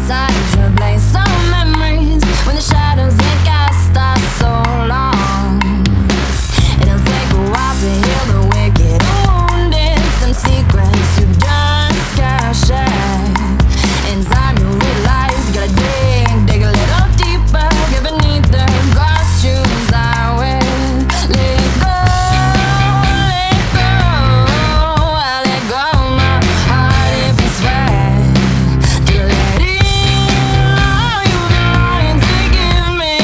Time to play some memories when the shadows ain't cast us so long. It'll take a while to heal the wicked and wounded. Some secrets you just can't share. In time you realize you gotta dig a little deeper. Get beneath the glass shoes I wear. Let go, let go. I let go of my heart if you swear to let in all you've been lying to give me.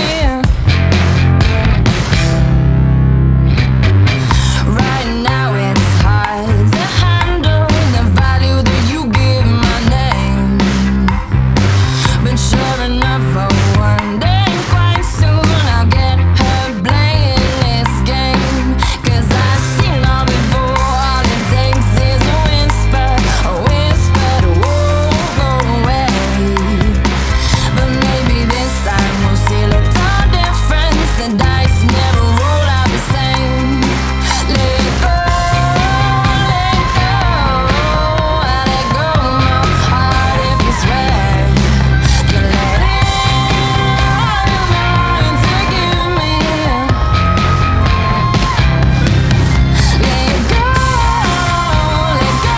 Right now it's hard to handle the value that you give my name. But sure enough, for one day quite soon I'll get her playing this game. 'Cause I've seen it all before. All it takes is a whisper that won't go away. But maybe this time we'll see a little difference. The dice never roll out the same. Let go, let go. I let go of my heart if you swear to let in all you've been lying to give me. Let go, let go.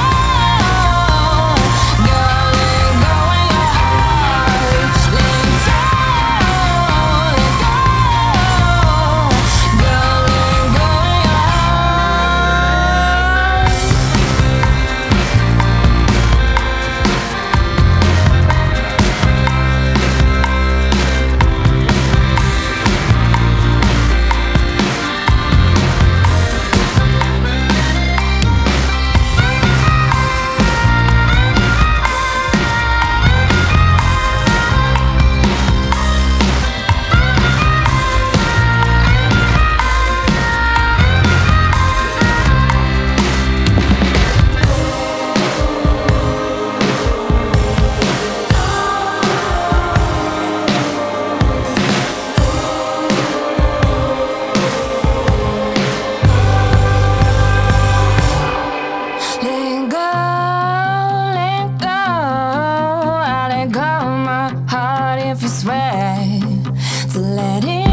Girl, let go of your heart. Let go, let go. Girl, let go of your let go, let go. I let go of my heart if you swear to let it